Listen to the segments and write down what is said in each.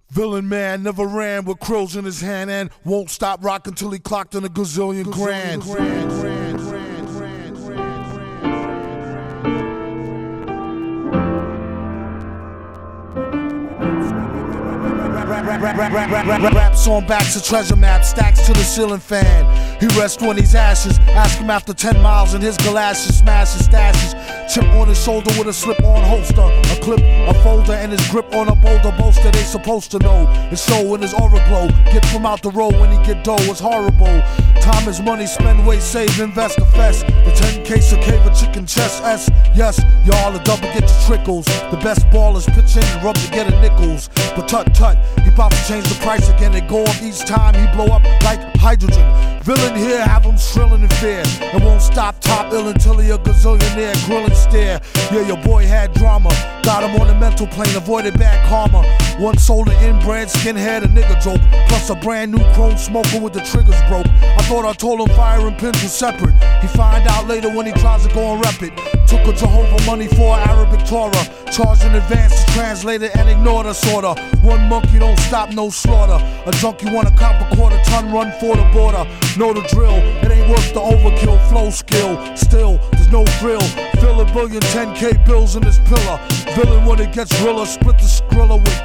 Villain man never ran with krills in his hand and won't stop rocking till he clocked in a gazillion grand. Raps on backs of treasure maps, stacks to the ceiling fan. He rests when he's ashes. Ask him after 10 miles in his galoshes, smash his stashes. Chip on his shoulder with a slip-on holster, a clip, a folder, and his grip on a boulder bolster. They supposed to know his soul in his aura glow. Get from out the road when he get dough. It's horrible. Time is money, spend, wait, save, invest, confess. The 10K cave a chicken chest. Yes, y'all a double get your trickles. The best ballers pitch in and rub to get a nickels. But tut, he bout to change the price again. They go up each time he blow up like hydrogen. Villain here, have him shrilling in fear. And won't stop top ill until he a gazillionaire. Grill and stare. Yeah, your boy had drama. Got him on the mental plane, avoided bad karma. One sold an inbred skinhead, a nigga joke. Plus a brand new chrome smoker with the triggers broke. I thought I told him fire and pins were separate. He find out later when he tries to go and rep it. Took a Jehovah money for an Arabic Torah. Charged in advance to translate it and ignored us sorta. One monkey don't stop, no slaughter. A junkie want a cop a quarter ton, run for the border. Know the drill, it ain't worth the overkill. Flow skill, still, there's no thrill. Fill a billion 10K bills in this pillar. Villain when it gets realer, split the skrilla with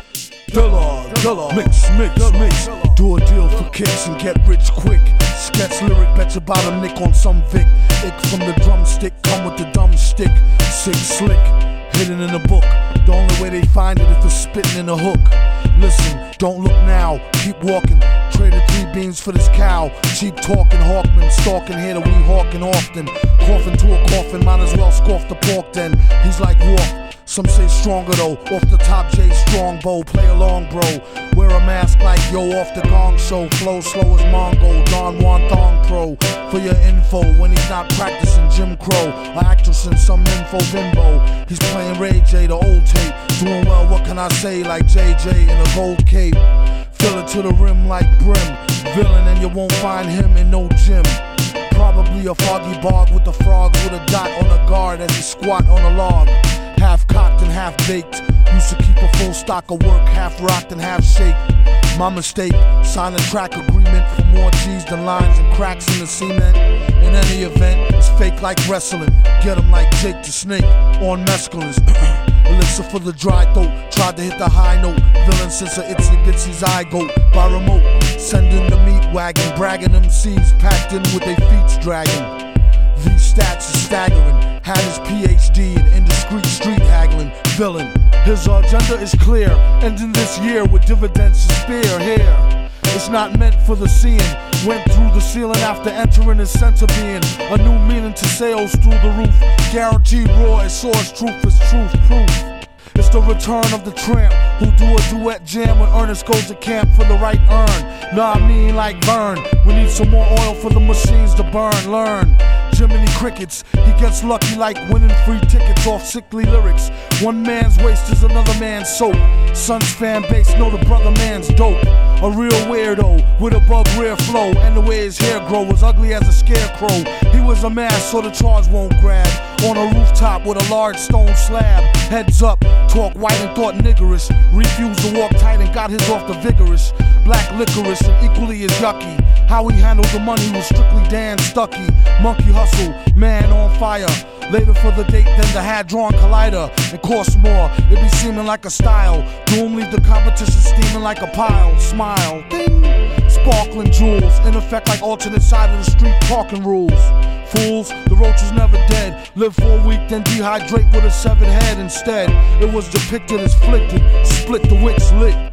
Dilla. Mix. Do a deal for kicks and get rich quick. Sketch lyric, bet your bottom nick on some Vic. Ick from the drumstick, come with the dumb stick. Sick, slick, hidden in a book. The only way they find it if it's spitting in a hook. Listen, don't look now, keep walking. Traded 3 beans for this cow. Cheap talking, Hawkman, stalking here that we hawking often. Coughing to a coffin, might as well scoff the pork then. He's like Wolf. Some say stronger though, off the top J Strongbow, play along bro. Wear a mask like yo off the gong show, flow slow as Mongo, Don Juan Thong Pro. For your info, when he's not practicing Jim Crow, an actress in some info bimbo. He's playing Ray J, the old tape, doing well, what can I say, like JJ in a gold cape. Fill it to the rim like brim, villain and you won't find him in no gym. Probably a foggy bog with the frogs with a dot on a guard as he squat on a log. Half cocked and half baked. Used to keep a full stock of work, half rocked and half shaped. My mistake, sign a track agreement for more G's than lines and cracks in the cement. In any event, it's fake like wrestling. Get him like Jake the Snake on mescalines. Elixir for the dry throat, tried to hit the high note. Villain since a itsy bitsy zygote by remote. Sending the meat wagon, bragging MCs packed in with their feet dragging. These stats are staggering. Had his PhD in indiscreet street haggling. Villain, his agenda is clear. Ending this year with dividends to spare here. It's not meant for the seeing. Went through the ceiling after entering his center being. A new meaning to sales through the roof. Guaranteed raw as source truth is truth proof. It's the return of the tramp who do a duet jam when Ernest goes to camp for the right earn. Nah, I mean like Vern. We need some more oil for the machines to burn. Learn. Jiminy Crickets, he gets lucky like winning free tickets off sickly lyrics. One man's waste is another man's soap. Son's fan base know the brother man's dope. A real weirdo with a bug rear flow. And the way his hair grow was ugly as a scarecrow. He was a mask so the charge won't grab. On a rooftop with a large stone slab. Heads up, talk white and thought niggerish. Refused to walk tight and got his off the vigorous. Black licorice and equally as yucky. How he handled the money was strictly Dan Stucky. Monkey hustle, man on fire. Later for the date than the Hadron Collider. It costs more, it be seeming like a style. Doom leave the competition steaming like a pile. Smile, ding. Sparkling jewels, in effect like alternate side of the street parking rules. Fools, the roach was never dead. Live for a week, then dehydrate with a severed head instead. It was depicted as flicked, split the wicks lit.